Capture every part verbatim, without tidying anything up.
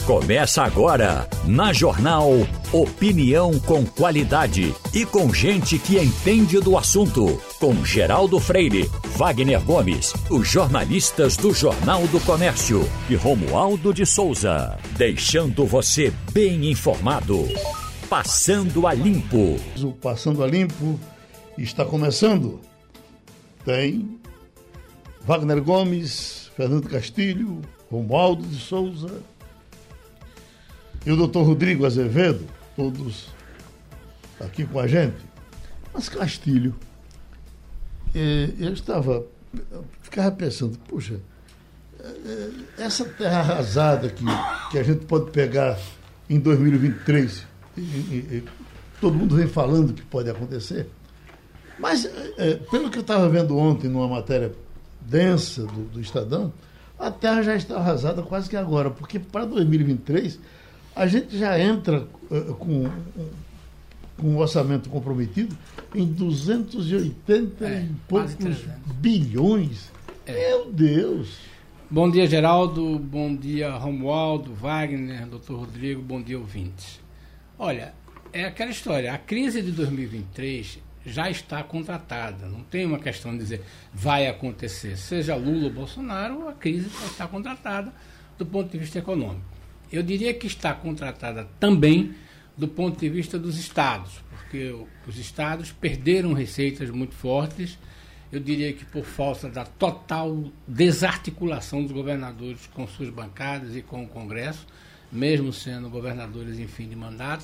Começa agora, na Jornal Opinião com qualidade e com gente que entende do assunto. Com Geraldo Freire, Wagner Gomes, os jornalistas do Jornal do Comércio e Romualdo de Souza. Deixando você bem informado. Passando a Limpo. O Passando a Limpo está começando. Tem Wagner Gomes, Fernando Castilho, Romualdo de Souza e o doutor Rodrigo Azevedo, todos aqui com a gente. Mas Castilho, eu estava, ficava pensando, puxa, essa terra arrasada que, que a gente pode pegar em dois mil e vinte e três, e, e, e, todo mundo vem falando que pode acontecer, mas é, pelo que eu estava vendo ontem numa matéria densa do, do Estadão, a terra já está arrasada quase que agora, porque para dois mil e vinte e três a gente já entra uh, com, com um orçamento comprometido em duzentos e oitenta é, e poucos bilhões. É. Meu Deus! Bom dia, Geraldo. Bom dia, Romualdo, Wagner, doutor Rodrigo. Bom dia, ouvintes. Olha, é aquela história. A crise de dois mil e vinte e três já está contratada. Não tem uma questão de dizer vai acontecer. Seja Lula ou Bolsonaro, a crise já está contratada do ponto de vista econômico. Eu diria que está contratada também do ponto de vista dos estados, porque os estados perderam receitas muito fortes. Eu diria que por falta da total desarticulação dos governadores com suas bancadas e com o Congresso, mesmo sendo governadores em fim de mandato,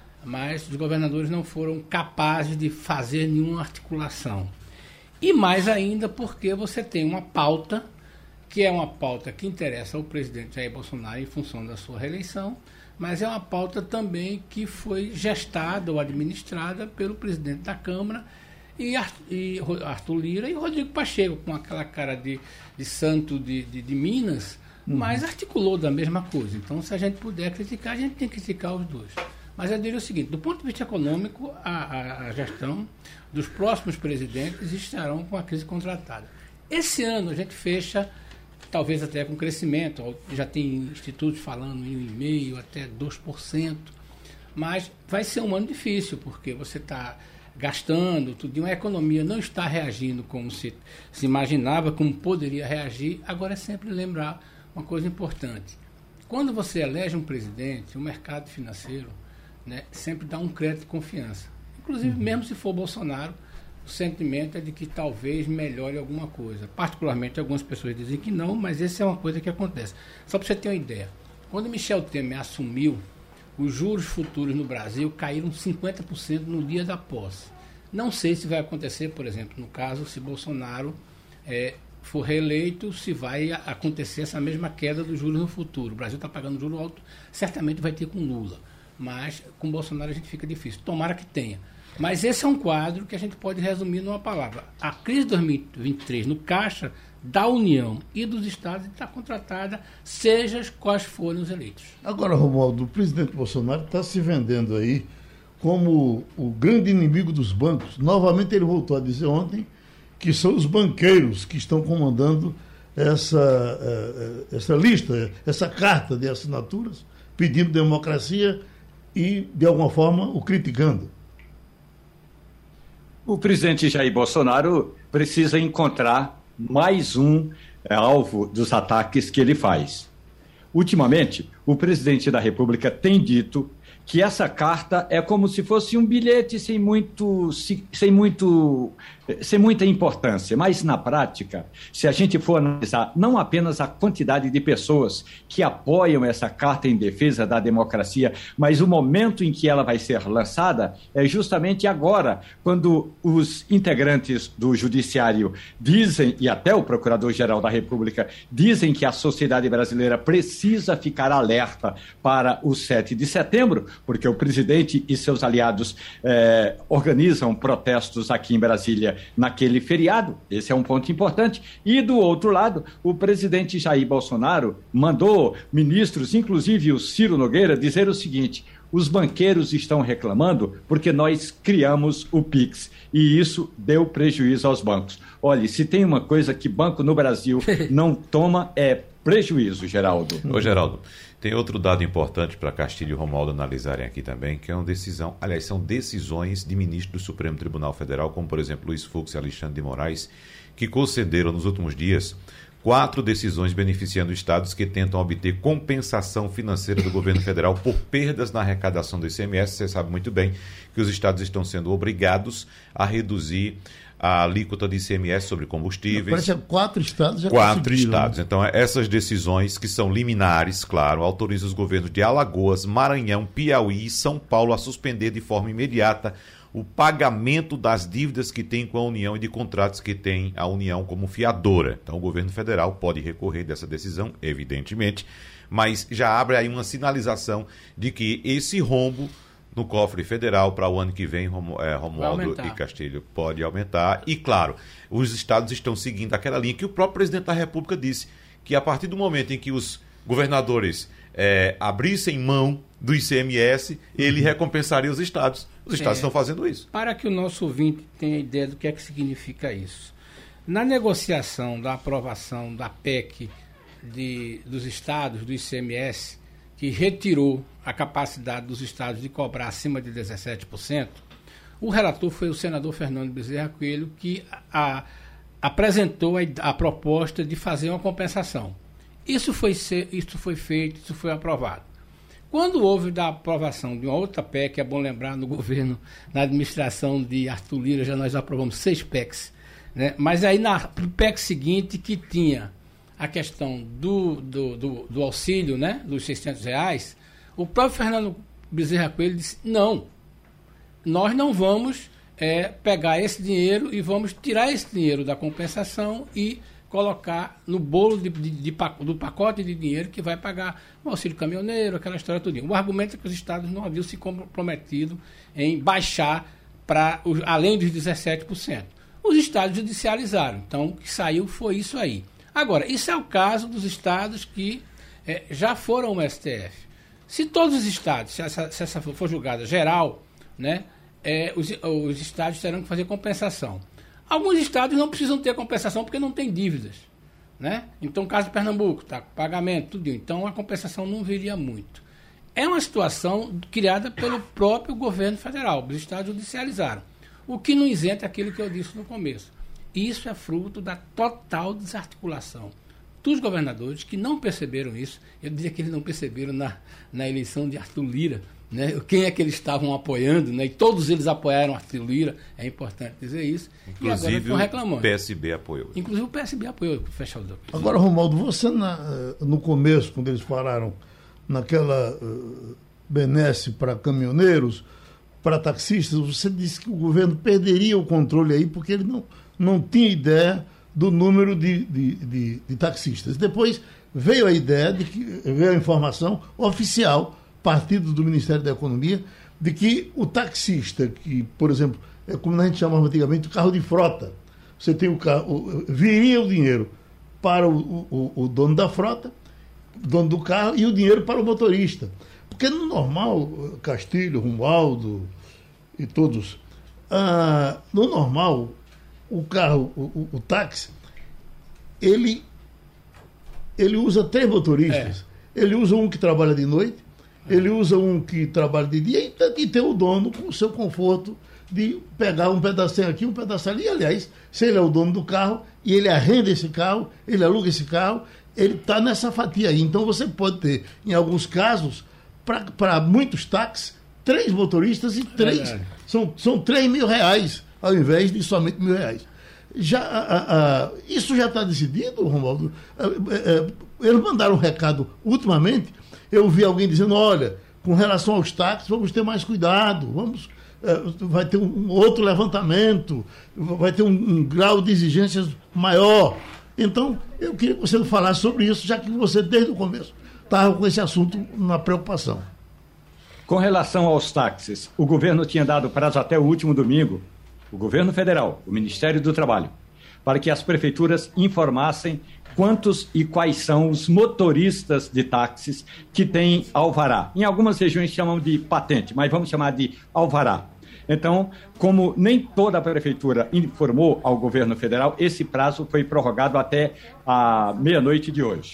mas os governadores não foram capazes de fazer nenhuma articulação. E mais ainda porque você tem uma pauta, que é uma pauta que interessa ao presidente Jair Bolsonaro em função da sua reeleição, mas é uma pauta também que foi gestada ou administrada pelo presidente da Câmara, e Arthur Lira e Rodrigo Pacheco, com aquela cara de, de santo de, de, de Minas, uhum. mas articulou da mesma coisa. Então, se a gente puder criticar, a gente tem que criticar os dois. Mas eu diria o seguinte, do ponto de vista econômico, a, a, a gestão dos próximos presidentes estarão com a crise contratada. Esse ano a gente fecha, talvez até com crescimento, já tem institutos falando em um vírgula cinco por cento, até dois por cento, mas vai ser um ano difícil, porque você está gastando tudo, a economia não está reagindo como se, se imaginava, como poderia reagir. Agora é sempre lembrar uma coisa importante. Quando você elege um presidente, o mercado financeiro, né, sempre dá um crédito de confiança. Inclusive, uhum. mesmo se for Bolsonaro, o sentimento é de que talvez melhore alguma coisa. Particularmente, algumas pessoas dizem que não, mas essa é uma coisa que acontece. Só para você ter uma ideia, quando Michel Temer assumiu, os juros futuros no Brasil caíram cinquenta por cento no dia da posse. Não sei se vai acontecer, por exemplo, no caso, se Bolsonaro é, for reeleito, se vai acontecer essa mesma queda dos juros no futuro. O Brasil está pagando juro alto, certamente vai ter com Lula. Mas com Bolsonaro a gente fica difícil. Tomara que tenha. Mas esse é um quadro que a gente pode resumir numa palavra. A crise de dois mil e vinte e três no caixa da União e dos estados está contratada, seja quais forem os eleitos. Agora, Romualdo, o presidente Bolsonaro está se vendendo aí como o grande inimigo dos bancos. Novamente ele voltou a dizer ontem que são os banqueiros que estão comandando essa, essa lista, essa carta de assinaturas, pedindo democracia e, de alguma forma, o criticando. O presidente Jair Bolsonaro precisa encontrar mais um é, alvo dos ataques que ele faz. Ultimamente, o presidente da República tem dito que essa carta é como se fosse um bilhete sem muito, sem muito, sem muita importância. Mas, na prática, se a gente for analisar não apenas a quantidade de pessoas que apoiam essa carta em defesa da democracia, mas o momento em que ela vai ser lançada é justamente agora, quando os integrantes do Judiciário dizem, e até o Procurador-Geral da República, dizem que a sociedade brasileira precisa ficar alerta para o sete de setembro, porque o presidente e seus aliados eh, organizam protestos aqui em Brasília naquele feriado. Esse é um ponto importante. E, do outro lado, o presidente Jair Bolsonaro mandou ministros, inclusive o Ciro Nogueira, dizer o seguinte: os banqueiros estão reclamando porque nós criamos o Pix e isso deu prejuízo aos bancos. Olha, se tem uma coisa que banco no Brasil não toma é prejuízo, Geraldo. Ô, Geraldo, tem outro dado importante para Castilho e Romualdo analisarem aqui também, que é uma decisão, aliás, são decisões de ministros do Supremo Tribunal Federal, como, por exemplo, Luiz Fux e Alexandre de Moraes, que concederam nos últimos dias quatro decisões beneficiando estados que tentam obter compensação financeira do governo federal por perdas na arrecadação do I C M S. Você sabe muito bem que os estados estão sendo obrigados a reduzir a alíquota de I C M S sobre combustíveis. Parece que quatro estados já Quatro estados. Então, essas decisões, que são liminares, claro, autorizam os governos de Alagoas, Maranhão, Piauí e São Paulo a suspender de forma imediata o pagamento das dívidas que tem com a União e de contratos que tem a União como fiadora. Então, o governo federal pode recorrer dessa decisão, evidentemente, mas já abre aí uma sinalização de que esse rombo no cofre federal para o ano que vem, Romu, é, Romualdo e Castilho, pode aumentar. E, claro, os estados estão seguindo aquela linha que o próprio presidente da República disse, que a partir do momento em que os governadores é, abrissem mão do I C M S, ele recompensaria os estados. Os estados é, estão fazendo isso. Para que o nosso ouvinte tenha ideia do que é que significa isso. Na negociação da aprovação da P E C de, dos estados, do I C M S, que retirou a capacidade dos estados de cobrar acima de dezessete por cento, o relator foi o senador Fernando Bezerra Coelho, que a, a, apresentou a, a proposta de fazer uma compensação. Isso foi, ser, isso foi feito, isso foi aprovado. Quando houve da aprovação de uma outra P E C, é bom lembrar, no governo, na administração de Arthur Lira, já nós aprovamos seis P E Cs, né? Mas aí na P E C seguinte, que tinha a questão do, do, do, do auxílio, né, dos seiscentos reais, o próprio Fernando Bezerra Coelho disse, não, nós não vamos é, pegar esse dinheiro e vamos tirar esse dinheiro da compensação e colocar no bolo de, de, de, do pacote de dinheiro que vai pagar o auxílio caminhoneiro, aquela história toda. O argumento é que os estados não haviam se comprometido em baixar para além dos dezessete por cento. Os estados judicializaram, então o que saiu foi isso aí. Agora, isso é o caso dos estados que é, já foram ao S T F. Se todos os estados, se essa, se essa for julgada geral, né, é, os, os estados terão que fazer compensação. Alguns estados não precisam ter compensação porque não tem dívidas, né? Então, caso de Pernambuco, tá, pagamento, tudo. Então, a compensação não viria muito. É uma situação criada pelo próprio governo federal. Os estados judicializaram. O que não isenta aquilo que eu disse no começo. Isso é fruto da total desarticulação dos governadores que não perceberam isso. Eu diria que eles não perceberam na, na eleição de Arthur Lira, né? Quem é que eles estavam apoiando, né? E todos eles apoiaram Arthur Lira, é importante dizer isso. Inclusive, e agora estão reclamando. O P S B apoiou. Inclusive o P S B apoiou. Fechar o agora, Romualdo, você na, no começo, quando eles falaram naquela uh, benesse para caminhoneiros, para taxistas, você disse que o governo perderia o controle aí porque ele não, não tinha ideia do número de, de, de, de taxistas. Depois veio a ideia, de que, veio a informação oficial, partido do Ministério da Economia, de que o taxista, que, por exemplo, é como a gente chamava antigamente, o carro de frota, você tem o carro, viria o dinheiro para o, o, o dono da frota, dono do carro, e o dinheiro para o motorista. Porque no normal, Castilho, Romualdo e todos, ah, no normal, o carro, o, o, o táxi, ele, ele usa três motoristas. É. Ele usa um que trabalha de noite, ele usa um que trabalha de dia e, e tem o dono com o seu conforto de pegar um pedacinho aqui, um pedacinho ali. E, aliás, se ele é o dono do carro e ele arrenda esse carro, ele aluga esse carro, ele está nessa fatia aí. Então você pode ter, em alguns casos, para muitos táxis, três motoristas e três. É são, são três mil reais, ao invés de somente mil reais. Já, a, a, isso já está decidido, Romualdo? Eles mandaram um recado ultimamente. Eu vi alguém dizendo, olha, com relação aos táxis, vamos ter mais cuidado, vamos, uh, vai ter um, um outro levantamento, vai ter um, um grau de exigências maior. Então, eu queria que você falasse sobre isso, já que você, desde o começo, estava com esse assunto na preocupação. Com relação aos táxis, o governo tinha dado prazo até o último domingo, o governo federal, o Ministério do Trabalho, para que as prefeituras informassem quantos e quais são os motoristas de táxis que têm alvará. Em algumas regiões chamam de patente, mas vamos chamar de alvará. Então, como nem toda a prefeitura informou ao governo federal, esse prazo foi prorrogado até a meia-noite de hoje.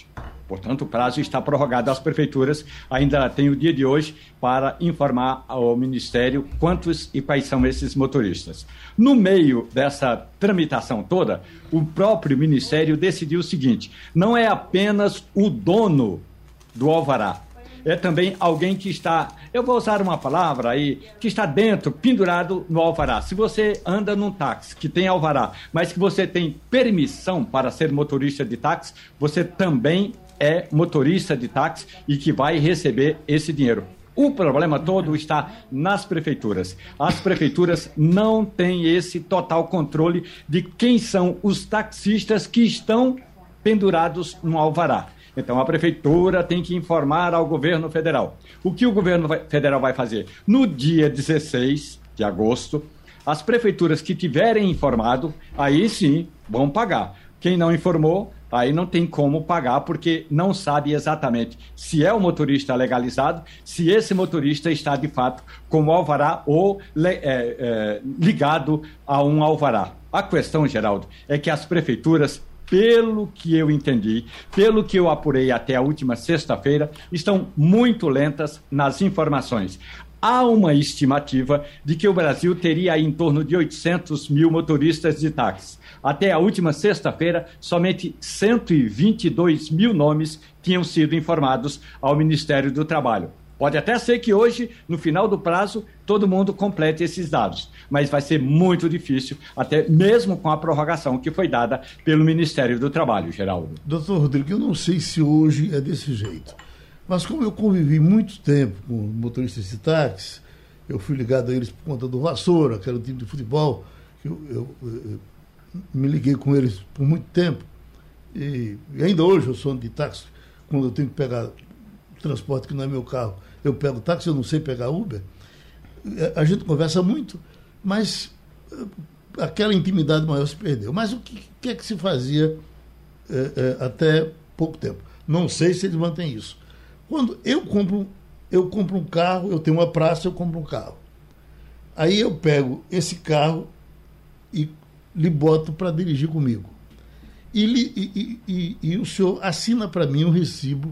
Portanto, o prazo está prorrogado. As prefeituras ainda têm o dia de hoje para informar ao Ministério quantos e quais são esses motoristas. No meio dessa tramitação toda, o próprio Ministério decidiu o seguinte: não é apenas o dono do alvará, é também alguém que está, eu vou usar uma palavra aí, que está dentro, pendurado no alvará. Se você anda num táxi que tem alvará, mas que você tem permissão para ser motorista de táxi, você também é motorista de táxi e que vai receber esse dinheiro. O problema todo está nas prefeituras. As prefeituras não têm esse total controle de quem são os taxistas que estão pendurados no alvará. Então, a prefeitura tem que informar ao governo federal. O que o governo vai, federal vai fazer? No dia dezesseis de agosto, as prefeituras que tiverem informado, aí sim vão pagar. Quem não informou, aí não tem como pagar, porque não sabe exatamente se é o motorista legalizado, se esse motorista está de fato com o alvará ou é, é, ligado a um alvará. A questão, Geraldo, é que as prefeituras, pelo que eu entendi, pelo que eu apurei até a última sexta-feira, estão muito lentas nas informações. Há uma estimativa de que o Brasil teria aí em torno de oitocentos mil motoristas de táxi. Até a última sexta-feira, somente cento e vinte e dois mil nomes tinham sido informados ao Ministério do Trabalho. Pode até ser que hoje, no final do prazo, todo mundo complete esses dados, mas vai ser muito difícil, até mesmo com a prorrogação que foi dada pelo Ministério do Trabalho, Geraldo. Doutor Rodrigo, eu não sei se hoje é desse jeito, mas como eu convivi muito tempo com motoristas de táxi, eu fui ligado a eles por conta do Vassoura, que era o time de futebol, eu, eu, eu me liguei com eles por muito tempo, e, e ainda hoje eu sou de táxi, quando eu tenho que pegar transporte que não é meu carro, eu pego táxi, eu não sei pegar Uber. A gente conversa muito, mas aquela intimidade maior se perdeu. Mas o que, que é que se fazia é, é, até pouco tempo? Não sei se eles mantêm isso. Quando eu compro, eu compro um carro, eu tenho uma praça, eu compro um carro. Aí eu pego esse carro e lhe boto para dirigir comigo. E, e, e, e, e o senhor assina para mim um recibo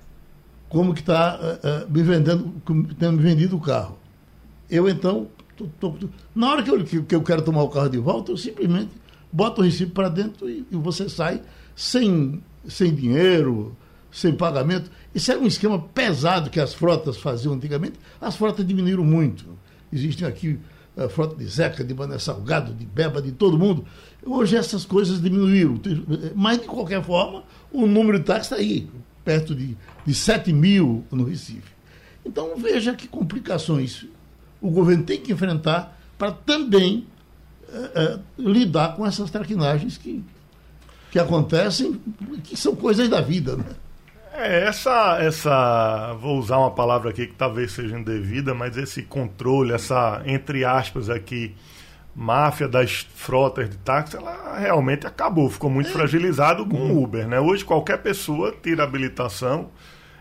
como que está uh, uh, me vendendo, tendo me vendido o carro. Eu, então, tô, tô, tô, na hora que eu, que, que eu quero tomar o carro de volta, eu simplesmente boto o recibo para dentro e, e você sai sem, sem dinheiro, sem pagamento. Isso era um esquema pesado que as frotas faziam antigamente. As frotas diminuíram muito. Existem aqui a frota de Zeca, de Mané Salgado, de Beba, de todo mundo. Hoje essas coisas diminuíram. Mas, de qualquer forma, o número de táxi está aí, perto de, de sete mil no Recife. Então, veja que complicações o governo tem que enfrentar para também é, é, lidar com essas traquinagens que, que acontecem, que são coisas da vida, né? É, essa, essa, vou usar uma palavra aqui que talvez seja indevida, mas esse controle, essa, entre aspas aqui, máfia das frotas de táxi, ela realmente acabou, ficou muito é. fragilizado com o Uber, né? Hoje qualquer pessoa tira habilitação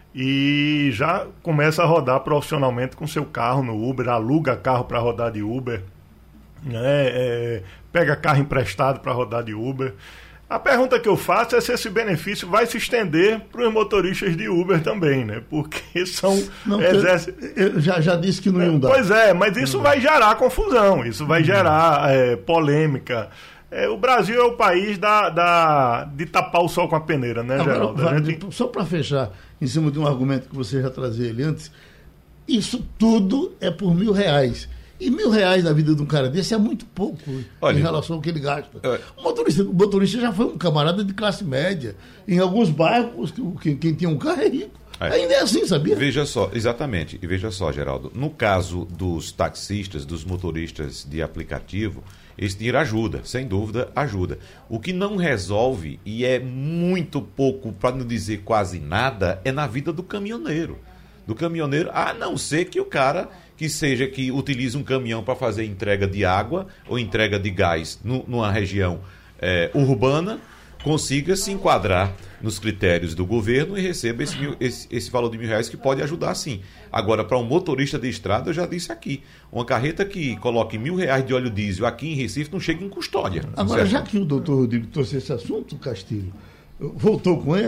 e já começa a rodar profissionalmente com seu carro no Uber, aluga carro para rodar de Uber, né? É, pega carro emprestado para rodar de Uber. A pergunta que eu faço é se esse benefício vai se estender para os motoristas de Uber também, né? Porque são... Não, exerce... Eu já, já disse que não iam dar. Pois é, mas isso vai gerar confusão, isso vai gerar é, polêmica. É, o Brasil é o país da, da, de tapar o sol com a peneira, né, Agora, Geraldo? Vai, gente... Só para fechar, em cima de um argumento que você já trazia ele antes, isso tudo é por mil reais. E mil reais na vida de um cara desse é muito pouco. Olha, em relação ao que ele gasta. É. O, motorista, o motorista já foi um camarada de classe média. Em alguns bairros, quem, quem tinha um carro é rico. É. Ainda é assim, sabia? Veja só, exatamente. E veja só, Geraldo, no caso dos taxistas, dos motoristas de aplicativo, esse dinheiro ajuda, sem dúvida ajuda. O que não resolve, e é muito pouco, para não dizer quase nada, é na vida do caminhoneiro. Do caminhoneiro, a não ser que o cara... que seja que utilize um caminhão para fazer entrega de água ou entrega de gás no, numa região é, urbana, consiga se enquadrar nos critérios do governo e receba esse, mil, esse, esse valor de mil reais que pode ajudar sim. Agora, para um motorista de estrada, eu já disse aqui, uma carreta que coloque mil reais de óleo diesel aqui em Recife não chega em custódia. Agora, já que o doutor Rodrigo trouxe esse assunto, Castilho, voltou com ele,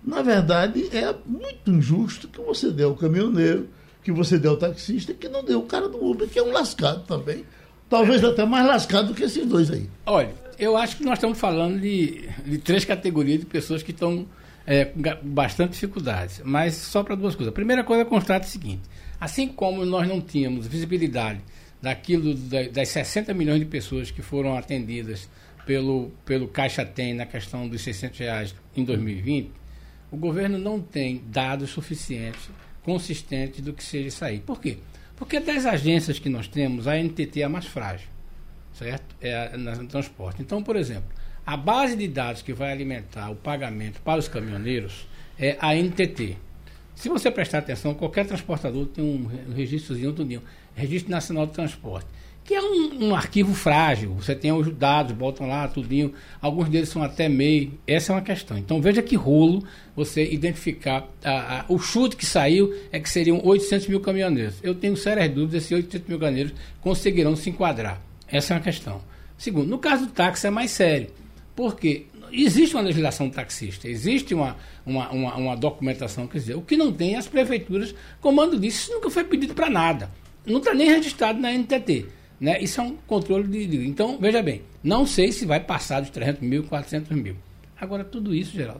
Na verdade, é muito injusto que você dê ao caminhoneiro, que você dê ao taxista, que não dê o cara do Uber, que é um lascado também. Talvez até mais lascado do que esses dois aí. Olha, eu acho que nós estamos falando de, de três categorias de pessoas que estão é, com bastante dificuldades. Mas só para duas coisas. A primeira coisa é constatar o seguinte: assim como nós não tínhamos visibilidade daquilo das sessenta milhões de pessoas que foram atendidas pelo, pelo Caixa Tem na questão dos seiscentos reais em dois mil e vinte, o governo não tem dados suficientes, consistentes do que seja isso aí. Por quê? Porque das agências que nós temos, a N T T é a mais frágil, certo? É a, no transporte. Então, por exemplo, a base de dados que vai alimentar o pagamento para os caminhoneiros é a N T T. Se você prestar atenção, qualquer transportador tem um registrozinho, tudinho, Registro Nacional de Transporte, que é um, um arquivo frágil. Você tem os dados, botam lá, tudinho. Alguns deles são até M E I. Essa é uma questão. Então, veja que rolo você identificar. A, a, o chute que saiu é que seriam oitocentos mil caminhoneiros. Eu tenho sérias dúvidas se oitocentos mil caminhoneiros conseguirão se enquadrar. Essa é uma questão. Segundo, no caso do táxi é mais sério. Por quê? Existe uma legislação taxista, existe uma, uma, uma, uma documentação, quer dizer, o que não tem, as prefeituras, comando disso, isso nunca foi pedido para nada. Não está nem registrado na N T T. Né? Isso é um controle de, de... Então, veja bem, não sei se vai passar dos trezentos mil, quatrocentos mil. Agora, tudo isso, Geraldo,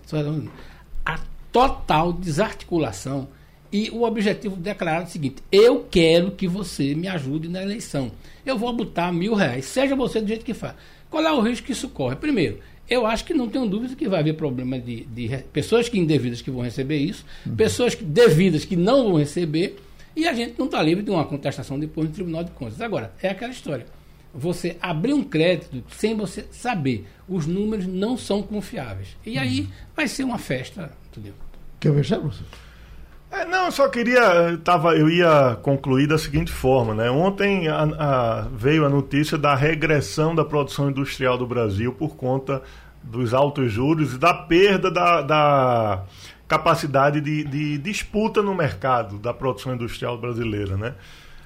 a total desarticulação e o objetivo declarado é o seguinte: eu quero que você me ajude na eleição. Eu vou botar mil reais, seja você do jeito que faz. Qual é o risco que isso corre? Primeiro, eu acho que não tenho dúvida que vai haver problema de, de pessoas que indevidas que vão receber isso, uhum. pessoas que, devidas que não vão receber. E a gente não está livre de uma contestação depois no Tribunal de Contas. Agora, é aquela história. Você abrir um crédito sem você saber. Os números não são confiáveis. E aí uhum. vai ser uma festa. Entendeu? Quer fechar, professor? É, não, eu só queria... Tava, eu ia concluir da seguinte forma. Né? Ontem a, a, veio a notícia da regressão da produção industrial do Brasil por conta dos altos juros e da perda da... da capacidade de, de disputa no mercado da produção industrial brasileira, né?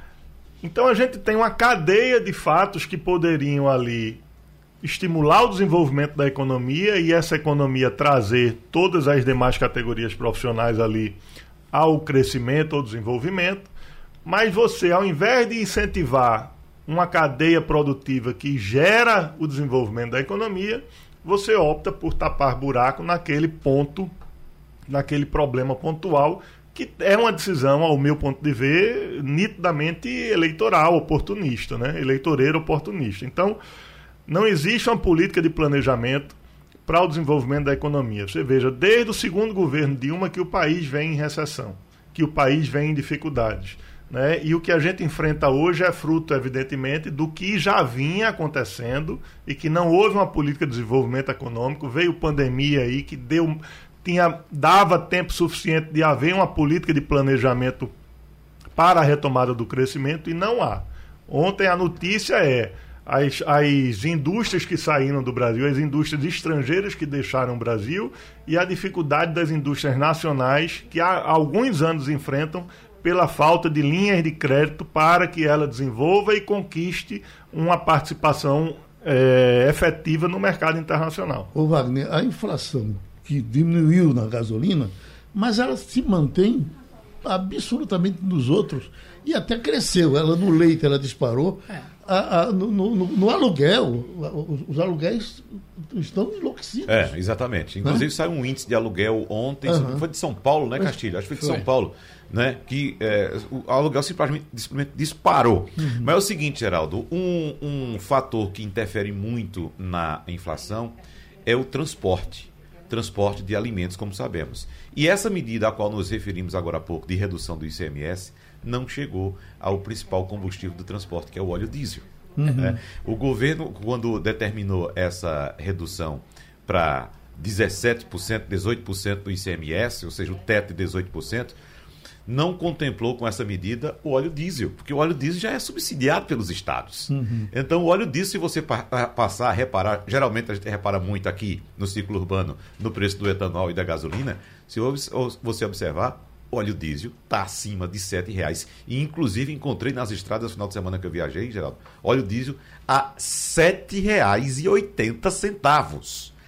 Então a gente tem uma cadeia de fatos que poderiam ali estimular o desenvolvimento da economia e essa economia trazer todas as demais categorias profissionais ali ao crescimento, ao desenvolvimento, mas você, ao invés de incentivar uma cadeia produtiva que gera o desenvolvimento da economia, você opta por tapar buraco naquele ponto, naquele problema pontual, que é uma decisão, ao meu ponto de ver, nitidamente eleitoral, oportunista, né? Eleitoreiro oportunista. Então, não existe uma política de planejamento para o desenvolvimento da economia. Você veja, desde o segundo governo Dilma que o país vem em recessão, que o país vem em dificuldades, né? E o que a gente enfrenta hoje é fruto, evidentemente, do que já vinha acontecendo e que não houve uma política de desenvolvimento econômico. Veio pandemia aí que deu... Tinha, dava tempo suficiente de haver uma política de planejamento para a retomada do crescimento e não há. Ontem a notícia é as, as indústrias que saíram do Brasil, as indústrias estrangeiras que deixaram o Brasil e a dificuldade das indústrias nacionais que há alguns anos enfrentam pela falta de linhas de crédito para que ela desenvolva e conquiste uma participação é, efetiva no mercado internacional. Ô Wagner, a inflação que diminuiu na gasolina, mas ela se mantém absolutamente nos outros e até cresceu. Ela no leite ela disparou. É. A, a, no, no, no aluguel, os, os aluguéis estão enlouquecidos. É, exatamente. Inclusive é? Saiu um índice de aluguel ontem, uhum. foi de São Paulo, né, Castilho? Acho que foi de foi. São Paulo, né? Que é, o aluguel simplesmente, simplesmente disparou. Uhum. Mas é o seguinte, Geraldo, um, um fator que interfere muito na inflação é o transporte. Transporte de alimentos, como sabemos. E essa medida a qual nos referimos agora há pouco, de redução do I C M S, não chegou ao principal combustível do transporte, que é o óleo diesel. Uhum. É, o governo, quando determinou essa redução para dezessete por cento, dezoito por cento do I C M S, ou seja, o teto de dezoito por cento, não contemplou com essa medida o óleo diesel, porque o óleo diesel já é subsidiado pelos estados. Uhum. Então, o óleo diesel, se você pa- passar a reparar, geralmente a gente repara muito aqui no ciclo urbano, no preço do etanol e da gasolina, se você observar, o óleo diesel está acima de sete reais. E, inclusive, encontrei nas estradas no final de semana que eu viajei, Geraldo, óleo diesel a sete reais e oitenta centavos.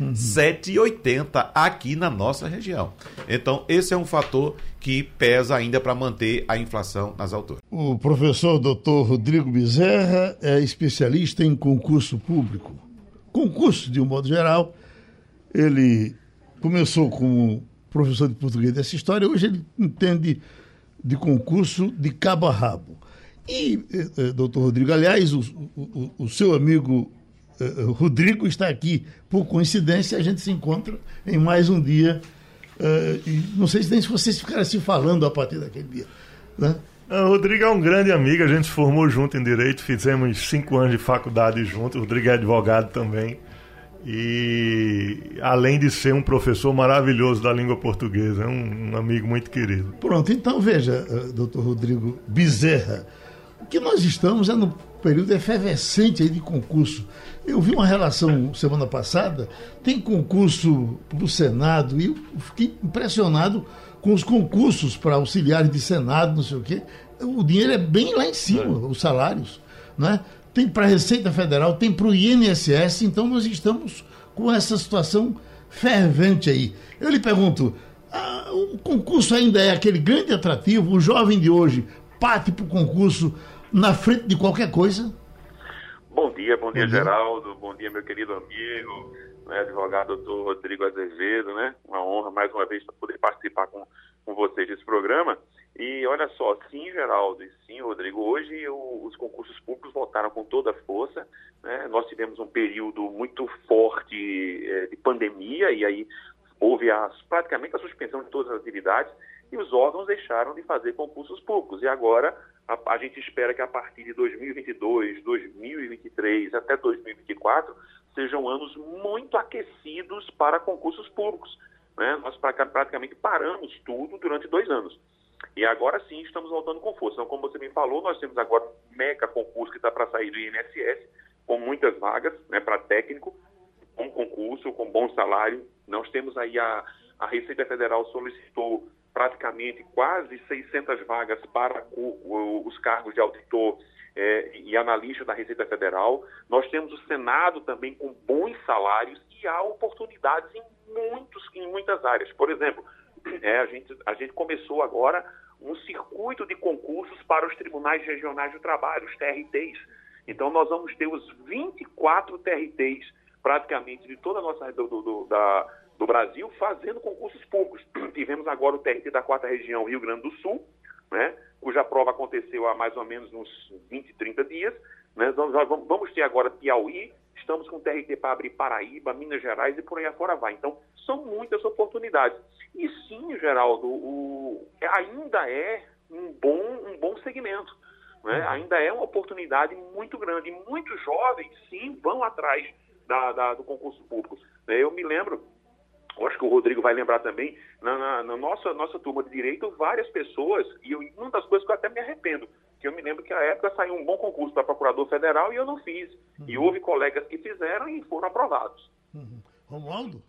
uhum. sete reais e oitenta centavos aqui na nossa região. Então, esse é um fator que pesa ainda para manter a inflação nas alturas. O professor doutor Rodrigo Bezerra é especialista em concurso público. Concurso, de um modo geral, ele começou como professor de português dessa história, hoje ele entende de concurso de cabo a rabo. E, eh, doutor Rodrigo, aliás, o, o, o seu amigo eh, Rodrigo está aqui, por coincidência, a gente se encontra em mais um dia, eh, e não sei se nem se vocês ficaram se falando a partir daquele dia, né? O Rodrigo é um grande amigo, a gente se formou junto em Direito, fizemos cinco anos de faculdade juntos, o Rodrigo é advogado também, e além de ser um professor maravilhoso da língua portuguesa, é um, um amigo muito querido. Pronto, então veja, doutor Rodrigo Bezerra, o que nós estamos é no período efervescente aí de concurso. Eu vi uma relação semana passada, tem concurso para o Senado, e eu fiquei impressionado com os concursos para auxiliares de Senado, não sei o quê. O dinheiro é bem lá em cima, é. Os salários, né? Tem para a Receita Federal, tem para o I N S S, então nós estamos com essa situação fervente aí. Eu lhe pergunto, ah, o concurso ainda é aquele grande atrativo? O jovem de hoje parte para o concurso na frente de qualquer coisa? Bom dia, bom dia, bom dia. Geraldo, bom dia, meu querido amigo, né, advogado doutor Rodrigo Azevedo, né? Uma honra mais uma vez poder participar com, com vocês desse programa. E olha só, sim, Geraldo, e sim, Rodrigo, hoje o, os concursos públicos voltaram com toda a força, né? Nós tivemos um período muito forte é, de pandemia, e aí houve a, praticamente a suspensão de todas as atividades, e os órgãos deixaram de fazer concursos públicos. E agora a, a gente espera que a partir de dois mil e vinte e dois, dois mil e vinte e três até dois mil e vinte e quatro sejam anos muito aquecidos para concursos públicos, né? Nós praticamente paramos tudo durante dois anos. E agora sim estamos voltando com força. Então, como você me falou, nós temos agora um mega concurso que está para sair do I N S S, com muitas vagas, né, para técnico, com concurso, com bom salário. Nós temos aí a, a Receita Federal solicitou praticamente quase seiscentas vagas para o, o, os cargos de auditor é, e analista da Receita Federal. Nós temos o Senado também com bons salários e há oportunidades em, muitos, em muitas áreas. Por exemplo, é, a, gente, a gente começou agora um circuito de concursos para os tribunais regionais do trabalho, os T R Ts. Então, nós vamos ter os vinte e quatro T R Ts, praticamente, de toda a nossa do, do, da, do Brasil, fazendo concursos públicos. Tivemos agora o T R T da quarta região, Rio Grande do Sul, né, cuja prova aconteceu há mais ou menos uns vinte, trinta dias. Né, nós vamos ter agora Piauí, estamos com o T R T para abrir Paraíba, Minas Gerais e por aí afora vai. Então, são muitas oportunidades. E sim, Geraldo, o, ainda é um bom, um bom segmento. Né? Ainda é uma oportunidade muito grande. E muitos jovens, sim, vão atrás da, da, do concurso público. Eu me lembro, eu acho que o Rodrigo vai lembrar também, na, na, na nossa, nossa turma de Direito, várias pessoas, e eu, uma das coisas que eu até me arrependo, que eu me lembro que na época saiu um bom concurso para Procurador Federal e eu não fiz. Uhum. E houve colegas que fizeram e foram aprovados. Uhum. Romualdo?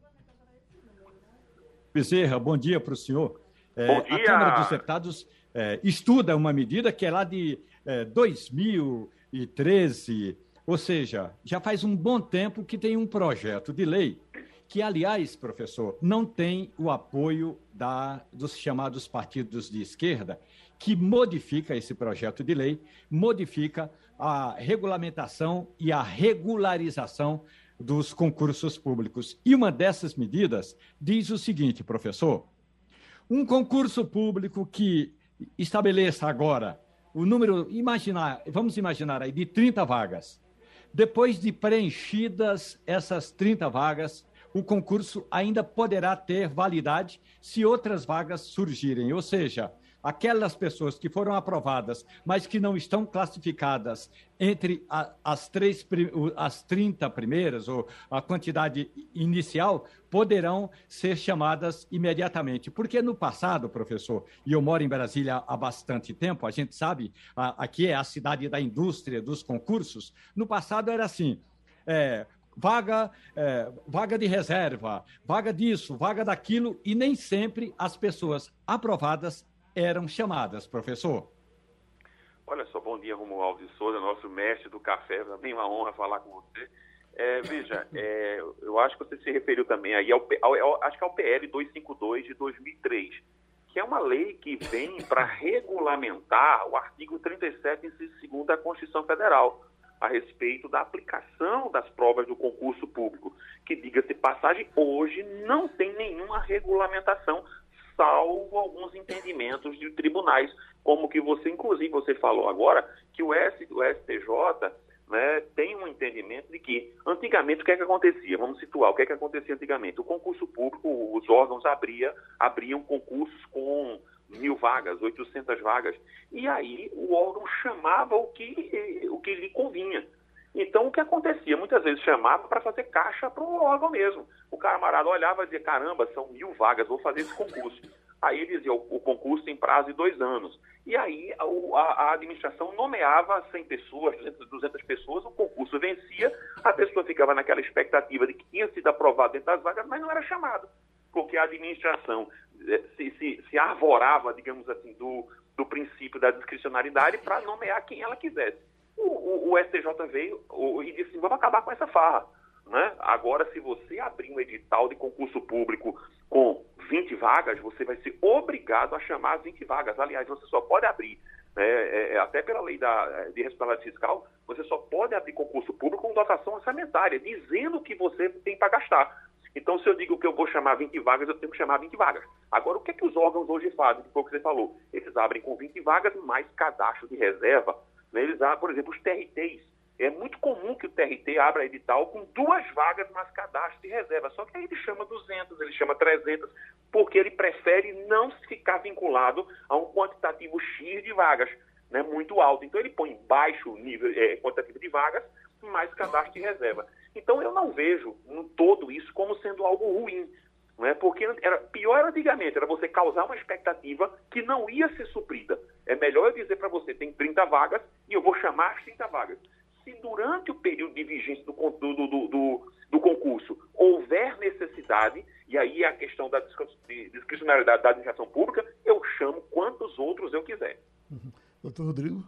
Bezerra, bom dia para o senhor. É, bom dia. A Câmara dos Deputados é, estuda uma medida que é lá de é, dois mil e treze, ou seja, já faz um bom tempo que tem um projeto de lei que, aliás, professor, não tem o apoio da, dos chamados partidos de esquerda, que modifica esse projeto de lei, modifica a regulamentação e a regularização dos concursos públicos. E uma dessas medidas diz o seguinte, professor: um concurso público que estabeleça agora o número, imaginar, vamos imaginar aí, de trinta vagas. Depois de preenchidas essas trinta vagas, o concurso ainda poderá ter validade se outras vagas surgirem, ou seja, aquelas pessoas que foram aprovadas, mas que não estão classificadas entre a, as, três, as trinta primeiras, ou a quantidade inicial, poderão ser chamadas imediatamente. Porque no passado, professor, e eu moro em Brasília há bastante tempo, a gente sabe, a, aqui é a cidade da indústria dos concursos, no passado era assim, é, vaga, é, vaga de reserva, vaga disso, vaga daquilo, e nem sempre as pessoas aprovadas eram chamadas, professor. Olha só, bom dia, Romualdo de Souza, nosso mestre do café, também uma honra falar com você. É, veja, é, eu acho que você se referiu também aí ao, ao, ao acho que é o P L duzentos e cinquenta e dois de dois mil e três, que é uma lei que vem para regulamentar o artigo trinta e sete, inciso segundo da Constituição Federal, a respeito da aplicação das provas do concurso público, que, diga-se de passagem, hoje não tem nenhuma regulamentação, salvo alguns entendimentos de tribunais, como que você, inclusive, você falou agora, que o, S, o S T J, né, tem um entendimento de que, antigamente, o que é que acontecia? Vamos situar, o que é que acontecia antigamente? O concurso público, os órgãos abria, abriam concursos com mil vagas, oitocentas vagas, e aí o órgão chamava o que, o que lhe convinha. Então, o que acontecia? Muitas vezes chamava para fazer caixa para o órgão mesmo. O camarada olhava e dizia, caramba, são mil vagas, vou fazer esse concurso. Aí ele dizia, o, o concurso tem prazo de dois anos. E aí a, a, a administração nomeava cem pessoas, duzentas pessoas, o concurso vencia, a pessoa ficava naquela expectativa de que tinha sido aprovado dentro das vagas, mas não era chamado, porque a administração se, se, se arvorava, digamos assim, do, do princípio da discricionariedade para nomear quem ela quisesse. O, o, o S T J veio o, e disse, vamos acabar com essa farra. Né? Agora, se você abrir um edital de concurso público com vinte vagas, você vai ser obrigado a chamar vinte vagas. Aliás, você só pode abrir, né, é, até pela lei da, de responsabilidade fiscal, você só pode abrir concurso público com dotação orçamentária, dizendo que você tem para gastar. Então, se eu digo que eu vou chamar vinte vagas, eu tenho que chamar vinte vagas. Agora, o que é que os órgãos hoje fazem? Que foi o que você falou. Eles abrem com vinte vagas, mais cadastro de reserva. Né? Eles abrem, por exemplo, os T R Ts. É muito comum que o T R T abra edital com duas vagas mais cadastro de reserva. Só que aí ele chama duzentas, ele chama trezentas, porque ele prefere não ficar vinculado a um quantitativo X de vagas, né, muito alto. Então ele põe baixo nível é, quantitativo de vagas, mais cadastro de reserva. Então eu não vejo no todo isso como sendo algo ruim, né, porque era, pior era antigamente, era você causar uma expectativa que não ia ser suprida. É melhor eu dizer para você, tem trinta vagas e eu vou chamar as trinta vagas. Se durante o período de vigência do, do, do, do, do concurso houver necessidade, e aí é a questão da discricionariedade da administração pública, eu chamo quantos outros eu quiser. Uhum. Doutor Rodrigo?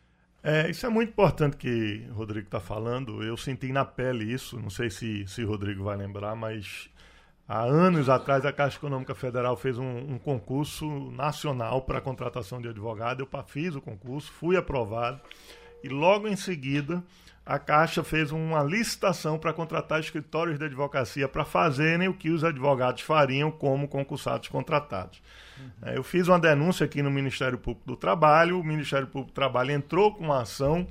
É, isso é muito importante que o Rodrigo está falando. Eu senti na pele isso, não sei se, se o Rodrigo vai lembrar, mas há anos atrás a Caixa Econômica Federal fez um, um concurso nacional para a contratação de advogado. Eu fiz o concurso, fui aprovado. E logo em seguida, a Caixa fez uma licitação para contratar escritórios de advocacia para fazerem o que os advogados fariam como concursados contratados. Uhum. Eu fiz uma denúncia aqui no Ministério Público do Trabalho, o Ministério Público do Trabalho entrou com uma ação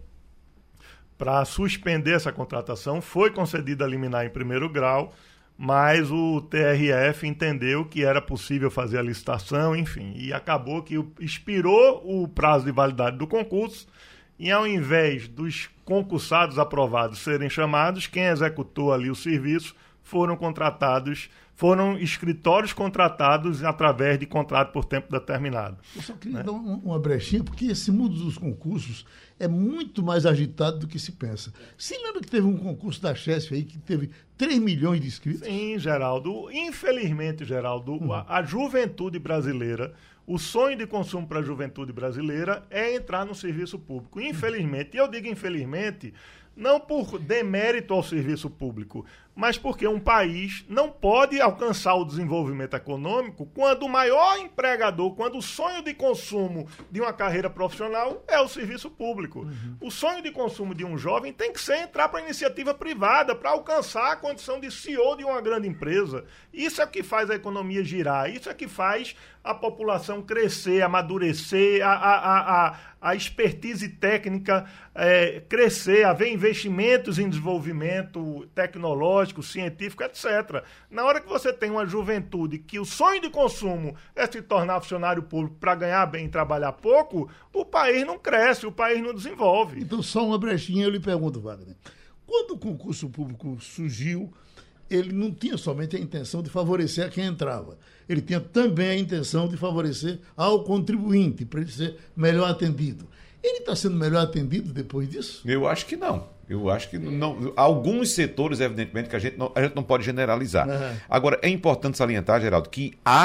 para suspender essa contratação, foi concedida a liminar em primeiro grau, mas o T R F entendeu que era possível fazer a licitação, enfim, e acabou que expirou o prazo de validade do concurso. E ao invés dos concursados aprovados serem chamados, quem executou ali o serviço foram contratados, foram escritórios contratados através de contrato por tempo determinado. Eu só queria né? dar uma brechinha, porque esse mundo dos concursos é muito mais agitado do que se pensa. Você lembra que teve um concurso da Chesf aí que teve três milhões de inscritos? Sim, Geraldo. Infelizmente, Geraldo, hum. a, a juventude brasileira, o sonho de consumo para a juventude brasileira é entrar no serviço público. Infelizmente, e eu digo infelizmente, não por demérito ao serviço público, mas porque um país não pode alcançar o desenvolvimento econômico quando o maior empregador, quando o sonho de consumo de uma carreira profissional é o serviço público. Uhum. O sonho de consumo de um jovem tem que ser entrar para a iniciativa privada, para alcançar a condição de C E O de uma grande empresa. Isso é o que faz a economia girar, isso é o que faz a população crescer, amadurecer, a, a, a, a expertise técnica é, crescer, haver investimentos em desenvolvimento tecnológico, científico, etcétera. Na hora que você tem uma juventude que o sonho de consumo é se tornar funcionário público para ganhar bem e trabalhar pouco, o país não cresce, o país não desenvolve. Então, só uma brechinha, eu lhe pergunto, Wagner. Quando o concurso público surgiu, ele não tinha somente a intenção de favorecer a quem entrava. Ele tinha também a intenção de favorecer ao contribuinte, para ele ser melhor atendido. Ele está sendo melhor atendido depois disso? Eu acho que não. Eu acho que não. Alguns setores, evidentemente, que a gente não, a gente não pode generalizar. Uhum. Agora, é importante salientar, Geraldo, que há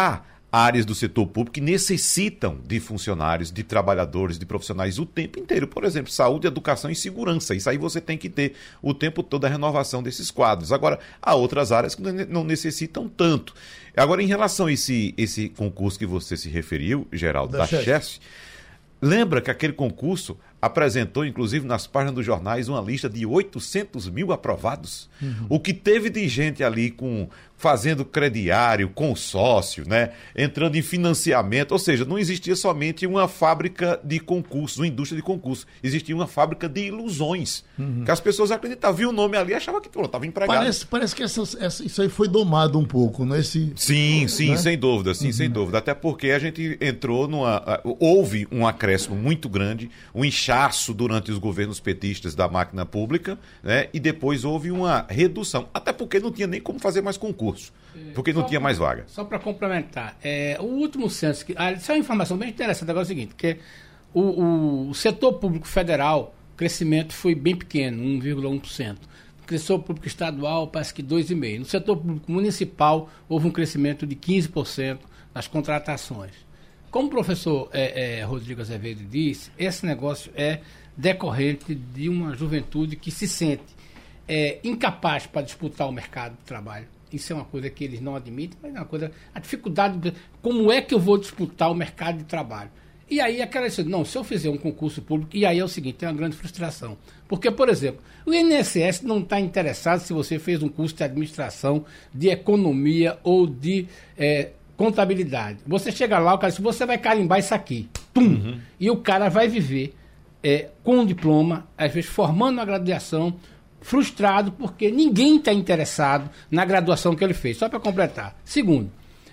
áreas do setor público que necessitam de funcionários, de trabalhadores, de profissionais o tempo inteiro. Por exemplo, saúde, educação e segurança. Isso aí você tem que ter o tempo todo a renovação desses quadros. Agora, há outras áreas que não necessitam tanto. Agora, em relação a esse, esse concurso que você se referiu, Geraldo, da, da Chesf, lembra que aquele concurso apresentou, inclusive, nas páginas dos jornais, uma lista de oitocentos mil aprovados. Uhum. O que teve de gente ali com, fazendo crediário, consórcio, né? Entrando em financiamento. Ou seja, não existia somente uma fábrica de concursos, uma indústria de concursos. Existia uma fábrica de ilusões. Uhum. Que as pessoas acreditavam. Viam o nome ali e achavam que estava empregado. Parece, parece que essa, essa, isso aí foi domado um pouco, né? Esse, sim, sim, né? sem dúvida. Sim, uhum. sem dúvida. Até porque a gente entrou numa... Houve um acréscimo muito grande, um inchaço durante os governos petistas da máquina pública, né? E depois houve uma redução, até porque não tinha nem como fazer mais concurso, porque não só tinha mais vaga. Só para complementar, é, o último censo, que, ah, isso é uma informação bem interessante, agora é o seguinte, que o, o, o setor público federal, o crescimento foi bem pequeno, um vírgula um por cento. No setor público estadual, parece que dois vírgula cinco por cento. No setor público municipal, houve um crescimento de quinze por cento nas contratações. Como o professor é, é, Rodrigo Azevedo disse, esse negócio é decorrente de uma juventude que se sente é, incapaz para disputar o mercado de trabalho. Isso é uma coisa que eles não admitem, mas é uma coisa... A dificuldade de como é que eu vou disputar o mercado de trabalho? E aí aquela coisa, não, se eu fizer um concurso público, e aí é o seguinte, tem uma grande frustração. Porque, por exemplo, o I N S S não está interessado se você fez um curso de administração, de economia ou de... É, contabilidade. Você chega lá, o cara diz, você vai carimbar isso aqui. Tum! Uhum. E o cara vai viver é, com um diploma, às vezes formando uma graduação, frustrado porque ninguém está interessado na graduação que ele fez. Só para completar. Segundo,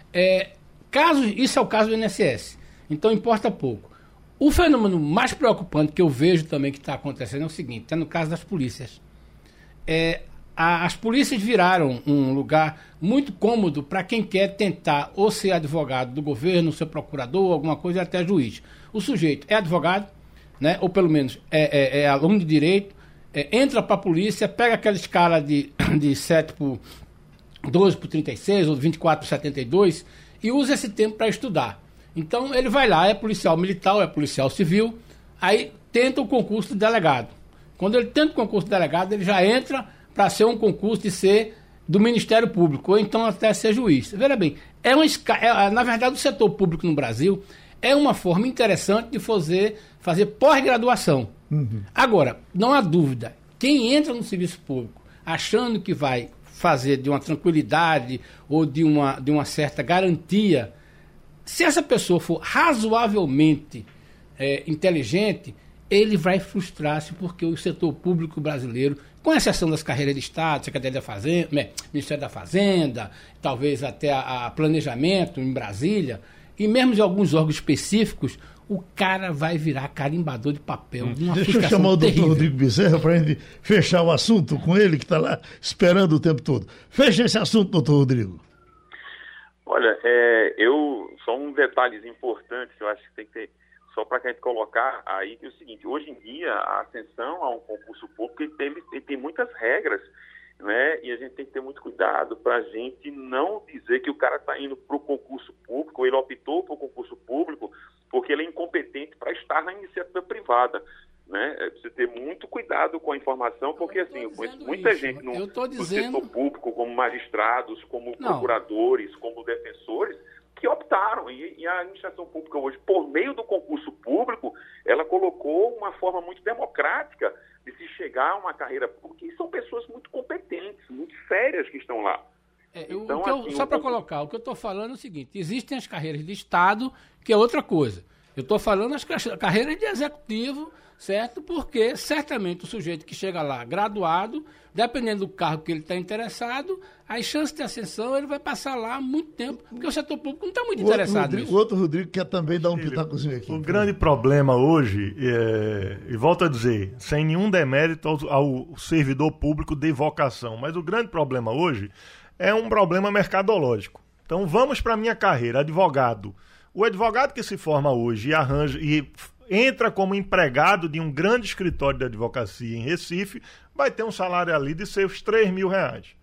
é, caso, isso é o caso do I N S S. Então importa pouco. O fenômeno mais preocupante que eu vejo também que está acontecendo é o seguinte, é no caso das polícias. É, As polícias viraram um lugar muito cômodo para quem quer tentar ou ser advogado do governo, ser procurador, alguma coisa, até juiz. O sujeito é advogado, né, ou pelo menos é, é, é aluno de direito, é, entra para a polícia, pega aquela escala de, de sete por doze por trinta e seis ou vinte e quatro por setenta e dois e usa esse tempo para estudar. Então ele vai lá, é policial militar ou é policial civil, aí tenta o concurso de delegado. Quando ele tenta o concurso de delegado, ele já entra para ser um concurso de ser do Ministério Público, ou então até ser juiz. Veja bem, é uma, é, na verdade o setor público no Brasil é uma forma interessante de fazer, fazer pós-graduação. Uhum. Agora, não há dúvida, quem entra no serviço público achando que vai fazer de uma tranquilidade ou de uma, de uma certa garantia, se essa pessoa for razoavelmente é, inteligente, ele vai frustrar-se porque o setor público brasileiro, com exceção das carreiras de Estado, Secretaria da Fazenda, Ministério da Fazenda, talvez até a, a planejamento em Brasília, e mesmo de alguns órgãos específicos, o cara vai virar carimbador de papel. Hum. Deixa eu chamar o doutor Rodrigo Bezerra para a gente fechar o assunto com ele, que está lá esperando o tempo todo. Fecha esse assunto, doutor Rodrigo. Olha, é, eu só um detalhes importantes que eu acho que tem que ter, só para a gente colocar aí, que é o seguinte, hoje em dia a ascensão a um concurso público ele tem, ele tem muitas regras, né? E a gente tem que ter muito cuidado para a gente não dizer que o cara está indo para o concurso público, ou ele optou para o concurso público, porque ele é incompetente para estar na iniciativa privada. Né? É preciso ter muito cuidado com a informação, porque assim, eu conheço muita isso. gente no, dizendo... no setor público, como magistrados, como não. procuradores, como defensores, que optaram, e, e a administração pública hoje, por meio do concurso público, ela colocou uma forma muito democrática de se chegar a uma carreira pública, e são pessoas muito competentes, muito sérias que estão lá. É, então, eu, assim, só para colocar, o que eu estou falando é o seguinte, existem as carreiras de Estado, que é outra coisa. Eu estou falando as carreiras de executivo, certo? Porque certamente o sujeito que chega lá graduado, dependendo do cargo que ele está interessado, as chances de ascensão ele vai passar lá muito tempo, porque o setor público não está muito o interessado Rodrigo, nisso. O outro Rodrigo quer também dar um pitacozinho aqui. O grande problema hoje, é, e volto a dizer, sem nenhum demérito ao, ao servidor público de vocação, mas o grande problema hoje é um problema mercadológico. Então vamos para a minha carreira, advogado. O advogado que se forma hoje e arranja e entra como empregado de um grande escritório de advocacia em Recife, vai ter um salário ali de seus três mil reais.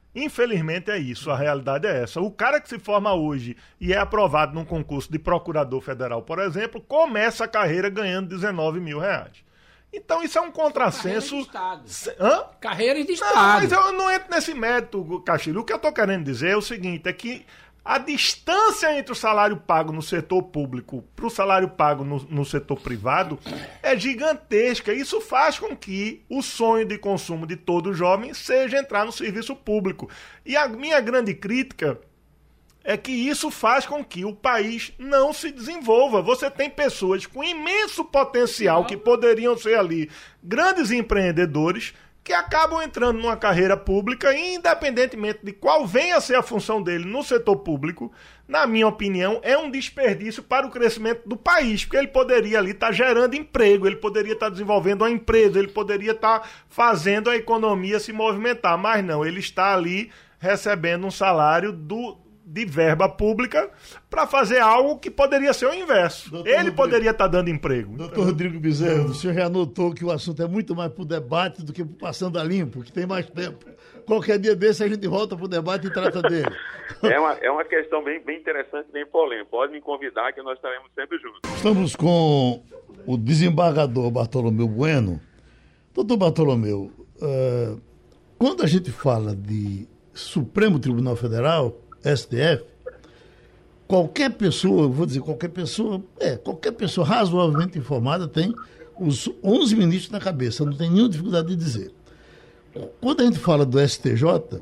Infelizmente é isso, a realidade é essa. O cara que se forma hoje e é aprovado num concurso de procurador federal, por exemplo, começa a carreira ganhando dezenove mil reais. Então isso é um contrassenso... Carreira de Estado. Hã? Carreira de Estado. Não, mas eu não entro nesse mérito, Castilho. O que eu estou querendo dizer é o seguinte, é que a distância entre o salário pago no setor público para o salário pago no, no setor privado é gigantesca. Isso faz com que o sonho de consumo de todo jovem seja entrar no serviço público. E a minha grande crítica é que isso faz com que o país não se desenvolva. Você tem pessoas com imenso potencial que poderiam ser ali grandes empreendedores que acabam entrando numa carreira pública e, independentemente de qual venha a ser a função dele no setor público, na minha opinião, é um desperdício para o crescimento do país, porque ele poderia ali estar gerando emprego, ele poderia estar desenvolvendo uma empresa, ele poderia estar fazendo a economia se movimentar, mas não, ele está ali recebendo um salário do... de verba pública para fazer algo que poderia ser o inverso. Doutor Ele Rodrigo, poderia estar dando emprego. Doutor Rodrigo Bezerra, o senhor já notou que o assunto é muito mais para o debate do que para Passando a Limpo, que tem mais tempo. Qualquer dia desse a gente volta para o debate e trata dele. É uma, é uma questão bem, bem interessante, bem polêmica. Pode me convidar que nós estaremos sempre juntos. Estamos com o desembargador Bartolomeu Bueno. Doutor Bartolomeu, uh, quando a gente fala de Supremo Tribunal Federal, S T F, qualquer pessoa, vou dizer qualquer pessoa, é, qualquer pessoa razoavelmente informada tem os onze ministros na cabeça, não tem nenhuma dificuldade de dizer. Quando a gente fala do S T J,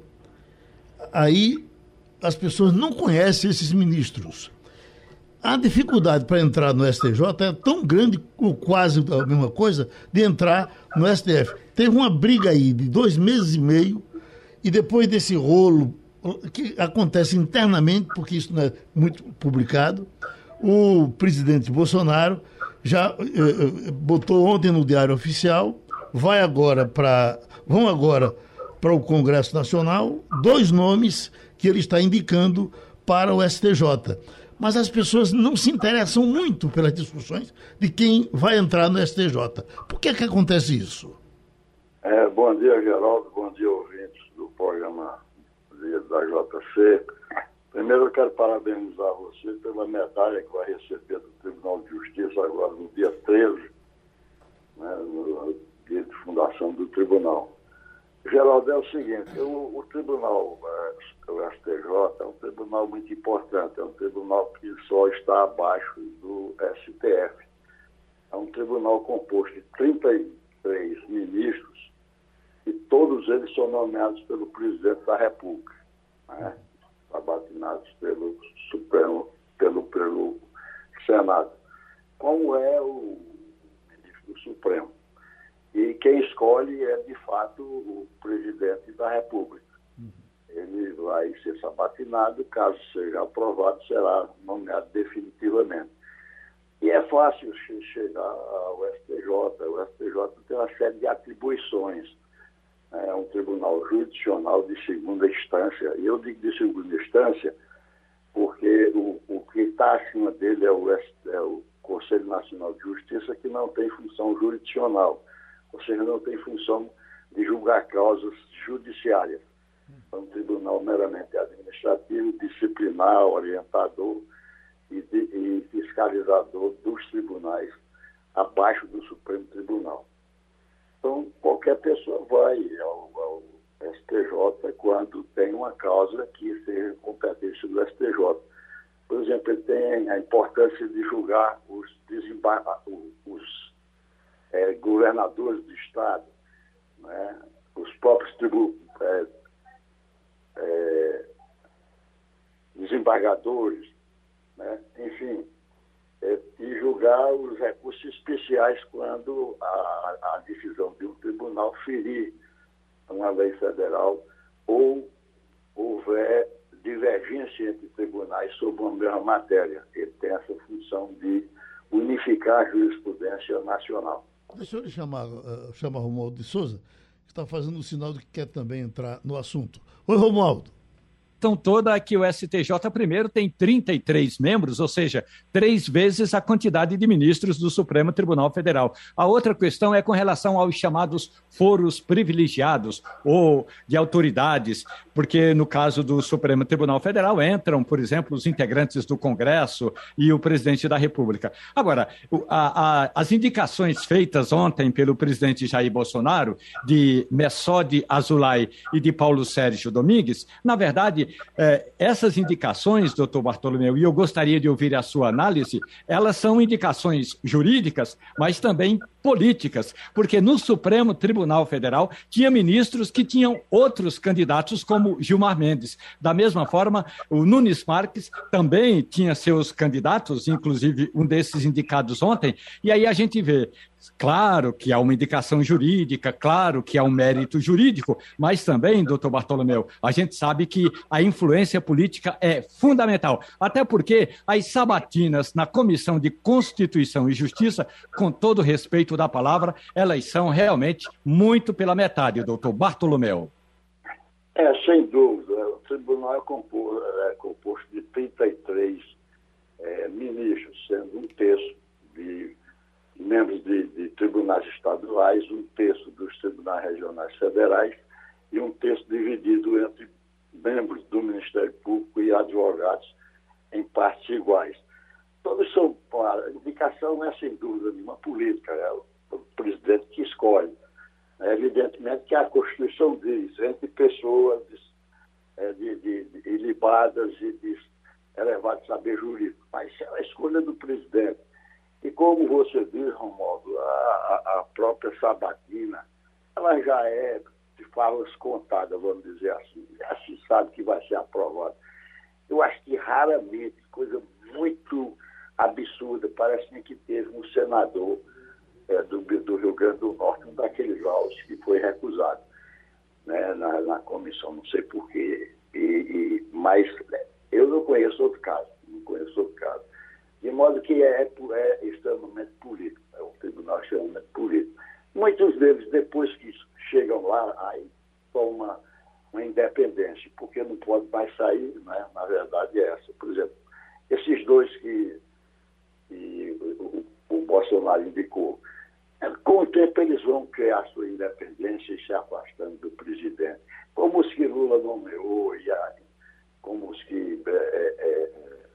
aí as pessoas não conhecem esses ministros. A dificuldade para entrar no S T J é tão grande, ou quase a mesma coisa, de entrar no S T F. Teve uma briga aí de dois meses e meio, e depois desse rolo que acontece internamente, porque isso não é muito publicado, o presidente Bolsonaro já eh, botou ontem no Diário Oficial, vai agora para, vão agora para o Congresso Nacional, dois nomes que ele está indicando para o S T J. Mas as pessoas não se interessam muito pelas discussões de quem vai entrar no S T J. Por que que acontece isso? É, bom dia, Geraldo. Bom dia, ouvintes do programa da J C. Primeiro eu quero parabenizar você pela medalha que vai receber do Tribunal de Justiça agora no dia treze, né, no dia de fundação do Tribunal. Geraldo, é o seguinte, o, o Tribunal, o S T J, é um tribunal muito importante, é um tribunal que só está abaixo do S T F. É um tribunal composto de trinta e três ministros e todos eles são nomeados pelo presidente da República, né? Sabatinados pelo Supremo, pelo, pelo Senado, como é o ministro do Supremo. E quem escolhe é, de fato, o presidente da República. Ele vai ser sabatinado, caso seja aprovado, será nomeado definitivamente. E é fácil chegar ao S T J. O S T J tem uma série de atribuições. É um tribunal jurisdicional de segunda instância. E eu digo de segunda instância porque o, o que está acima dele é o, é o Conselho Nacional de Justiça, que não tem função jurisdicional, ou seja, não tem função de julgar causas judiciárias. É um tribunal meramente administrativo, disciplinar, orientador e, de, e fiscalizador dos tribunais abaixo do Supremo Tribunal. Então, qualquer pessoa vai ao, ao S T J quando tem uma causa que seja competência do S T J. Por exemplo, ele tem a importância de julgar os, desembar- os é, governadores do Estado, né? Os próprios tribu- é, é, desembargadores, né? Enfim, é, e julgar os recursos especiais quando a, a decisão de um tribunal ferir uma lei federal ou houver divergência entre tribunais sobre uma mesma matéria. Ele tem essa função de unificar a jurisprudência nacional. Deixa eu lhe chamar, uh, chamar Romualdo de Souza, que está fazendo o sinal de que quer também entrar no assunto. Oi, Romualdo. toda é que o S T J, primeiro, tem trinta e três membros, ou seja, três vezes a quantidade de ministros do Supremo Tribunal Federal. A outra questão é com relação aos chamados foros privilegiados ou de autoridades, porque no caso do Supremo Tribunal Federal entram, por exemplo, os integrantes do Congresso e o presidente da República. Agora, a, a, as indicações feitas ontem pelo presidente Jair Bolsonaro, de Messode Azulay e de Paulo Sérgio Domingues, na verdade, eh, essas indicações, doutor Bartolomeu, e eu gostaria de ouvir a sua análise, elas são indicações jurídicas, mas também políticas, porque no Supremo Tribunal Federal tinha ministros que tinham outros candidatos, como Gilmar Mendes. Da mesma forma, o Nunes Marques também tinha seus candidatos, inclusive um desses indicados ontem, e aí a gente vê, claro que há uma indicação jurídica, claro que há um mérito jurídico, mas também, doutor Bartolomeu, a gente sabe que a influência política é fundamental, até porque as sabatinas na Comissão de Constituição e Justiça, com todo respeito da palavra, elas são realmente muito pela metade, doutor Bartolomeu. É, sem dúvida. O tribunal é composto, é composto de trinta e três é, ministros, sendo um terço de membros de, de tribunais estaduais, um terço dos tribunais regionais federais e um terço dividido entre membros do Ministério Público e advogados em partes iguais. Todos são, a indicação não é sem dúvida nenhuma política, é o, o presidente que escolhe. É evidentemente que a Constituição diz, entre pessoas de, de, de, de ilibadas e de elevado saber jurídico, mas é a escolha do presidente. E como você diz, Romualdo, a, a própria sabatina, ela já é de falas contadas, vamos dizer assim. Já se sabe que vai ser aprovada. Eu acho que raramente, coisa muito absurda, parece que teve um senador é, do, do Rio Grande do Norte, um daqueles autos que foi recusado, né, na, na comissão, não sei porquê. E, e, mas eu não conheço outro caso, não conheço outro caso. De modo que é, é extremamente político, é um tribunal extremamente político. Muitos deles, depois que chegam lá, aí tomam uma independência, porque não pode mais sair, né? Na verdade é essa. Por exemplo, esses dois que, que o, o Bolsonaro indicou, com o tempo eles vão criar sua independência e se afastando do presidente. Como os que Lula nomeou, e a, como os que é, é,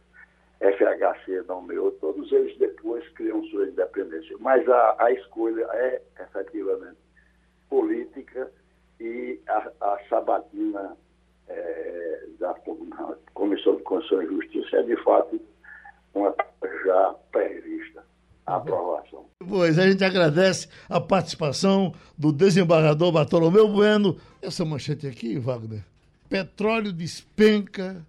F H C nomeou, todos eles depois criam sua independência. Mas a, a escolha é efetivamente política e a, a sabatina é, da Comissão de Constituição e Justiça é de fato uma já prevista a aprovação. Pois a gente agradece a participação do desembargador Bartolomeu Bueno. Essa manchete aqui, Wagner: petróleo despenca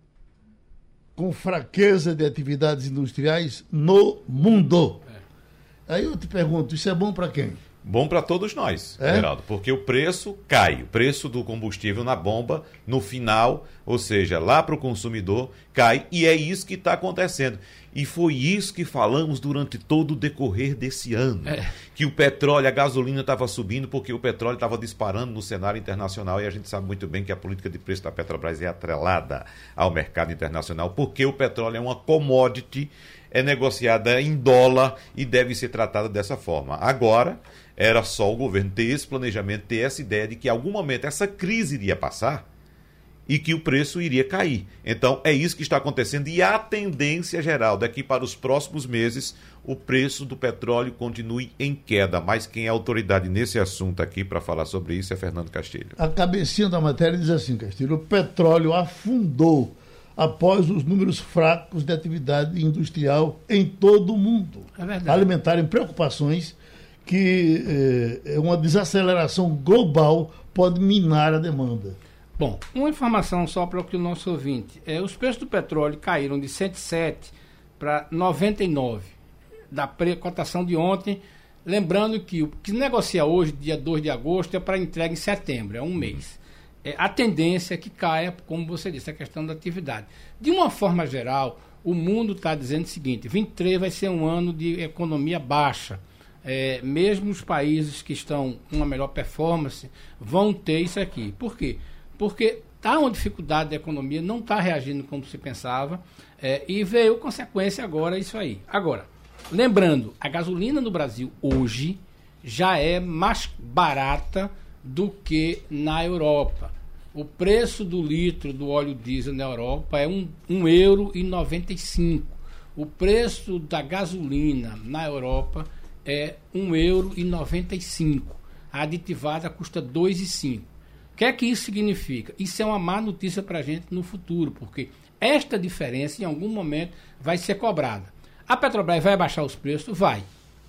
com fraqueza de atividades industriais no mundo. É. Aí eu te pergunto, isso é bom para quem? Bom para todos nós, é? Geraldo, porque o preço cai, o preço do combustível na bomba, no final, ou seja, lá para o consumidor, cai, e é isso que está acontecendo. E foi isso que falamos durante todo o decorrer desse ano, é. que o petróleo, a gasolina estava subindo porque o petróleo estava disparando no cenário internacional, e a gente sabe muito bem que a política de preço da Petrobras é atrelada ao mercado internacional, porque o petróleo é uma commodity, é negociada em dólar e deve ser tratada dessa forma. Agora, era só o governo ter esse planejamento, ter essa ideia de que em algum momento essa crise iria passar e que o preço iria cair. Então, é isso que está acontecendo, e a tendência geral daqui para os próximos meses, o preço do petróleo continue em queda. Mas quem é autoridade nesse assunto aqui para falar sobre isso é Fernando Castilho. A cabecinha da matéria diz assim, Castilho: o petróleo afundou após os números fracos de atividade industrial em todo o mundo. É verdade. Alimentarem preocupações que eh, uma desaceleração global pode minar a demanda. Bom, uma informação só para o nosso ouvinte. É, os preços do petróleo caíram de cento e sete para noventa e nove da cotação de ontem. Lembrando que o que negocia hoje, dia dois de agosto, é para entrega em setembro, é um mês. É, a tendência é que caia, como você disse, a questão da atividade. De uma forma geral, o mundo está dizendo o seguinte: vinte e três vai ser um ano de economia baixa. É, mesmo os países que estão com uma melhor performance vão ter isso aqui. Por quê? Porque está uma dificuldade da economia, não está reagindo como se pensava, é, e veio consequência agora isso aí. Agora, lembrando, a gasolina no Brasil hoje já é mais barata do que na Europa. O preço do litro do óleo diesel na Europa é um, um euro e noventa e cinco. O preço da gasolina na Europa é um euro e noventa e cinco. A aditivada custa dois e cinco. O que é que isso significa? Isso é uma má notícia para a gente no futuro, porque esta diferença em algum momento vai ser cobrada. A Petrobras vai baixar os preços? Vai.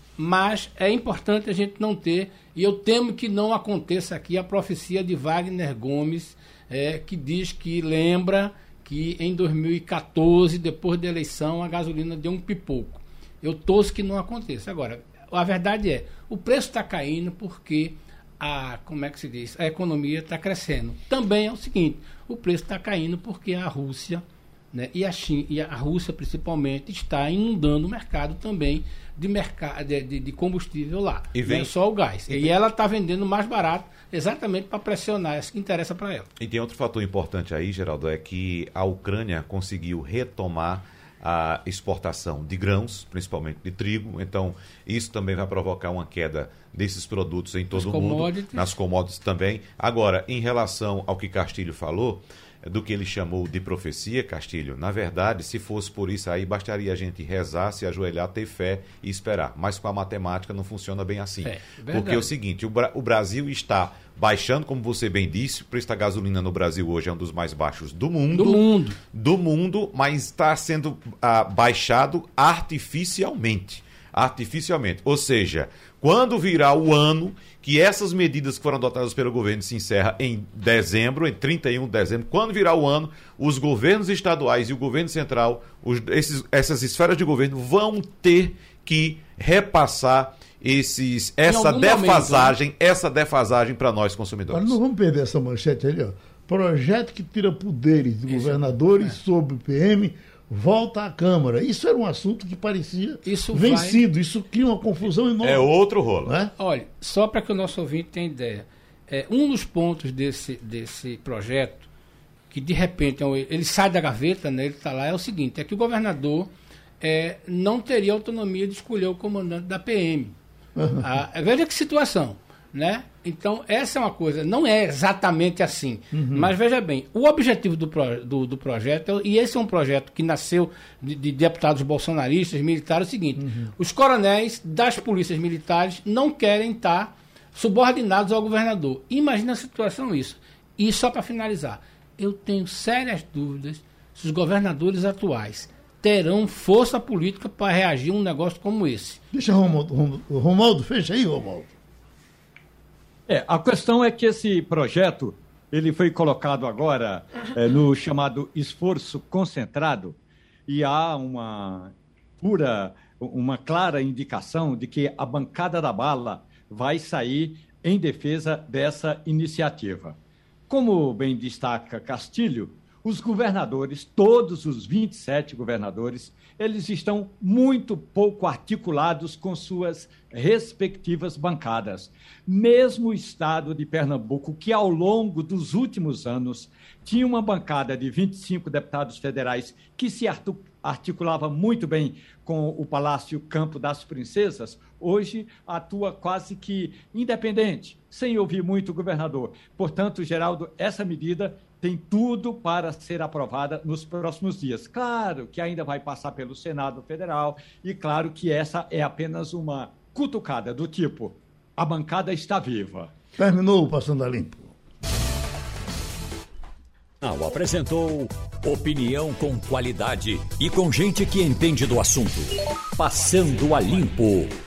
Mas é importante a gente não ter, e eu temo que não aconteça aqui a profecia de Wagner Gomes, é, que diz que lembra que em dois mil e quatorze, depois da eleição, a gasolina deu um pipoco. Eu torço que não aconteça. Agora, a verdade é, o preço está caindo porque a, como é que se diz? A economia está crescendo. Também é o seguinte, o preço está caindo porque a Rússia, né, e, a China, e a Rússia principalmente, está inundando o mercado também de, mercado, de, de, de combustível lá. E vem, não é só o gás. E, e ela está vendendo mais barato exatamente para pressionar, isso que interessa para ela. E tem outro fator importante aí, Geraldo, é que a Ucrânia conseguiu retomar a exportação de grãos, principalmente de trigo. Então, isso também vai provocar uma queda desses produtos em todo o mundo, nas commodities também. Agora, em relação ao que Castilho falou, do que ele chamou de profecia, Castilho, na verdade, se fosse por isso aí, bastaria a gente rezar, se ajoelhar, ter fé e esperar. Mas com a matemática não funciona bem assim. É, porque é o seguinte, o, Bra- o Brasil está baixando, como você bem disse, o preço da gasolina no Brasil hoje é um dos mais baixos do mundo. Do mundo. Do mundo, mas está sendo ah, baixado artificialmente. Artificialmente. Ou seja, quando virar o ano que essas medidas que foram adotadas pelo governo se encerram em dezembro, em trinta e um de dezembro, quando virar o ano, os governos estaduais e o governo central, os, esses, essas esferas de governo vão ter que repassar esses, essa defasagem, momento, né? essa defasagem para nós consumidores. Mas não vamos perder essa manchete ali, ó. Projeto que tira poderes de Isso. governadores é. sobre o P M volta à Câmara. Isso era um assunto que parecia isso vencido. Vai... Isso cria uma confusão enorme. É outro rolo. Né? Olha, só para que o nosso ouvinte tenha ideia, é, um dos pontos desse, desse projeto, que de repente ele sai da gaveta, né, ele está lá, é o seguinte, é que o governador é, não teria autonomia de escolher o comandante da P M. Uhum. Ah, veja que situação, né? Então, essa é uma coisa, não é exatamente assim, uhum. mas veja bem, o objetivo do, pro, do, do projeto, e esse é um projeto que nasceu de, de deputados bolsonaristas, militares, é o seguinte, uhum. os coronéis das polícias militares não querem estar subordinados ao governador. Imagina a situação isso. E só para finalizar, eu tenho sérias dúvidas se os governadores atuais terão força política para reagir a um negócio como esse. Deixa Romualdo, Romualdo, Romualdo fecha aí, Romualdo. É, a questão é que esse projeto, ele foi colocado agora é, no chamado esforço concentrado e há uma pura, uma clara indicação de que a bancada da bala vai sair em defesa dessa iniciativa. Como bem destaca Castilho, os governadores, todos os vinte e sete governadores, eles estão muito pouco articulados com suas respectivas bancadas. Mesmo o estado de Pernambuco, que ao longo dos últimos anos tinha uma bancada de vinte e cinco deputados federais que se articulava muito bem com o Palácio Campo das Princesas, hoje atua quase que independente, sem ouvir muito o governador. Portanto, Geraldo, essa medida tem tudo para ser aprovada nos próximos dias. Claro que ainda vai passar pelo Senado Federal e claro que essa é apenas uma cutucada do tipo, a bancada está viva. Terminou o Passando a Limpo. Não, apresentou opinião com qualidade e com gente que entende do assunto. Passando a Limpo.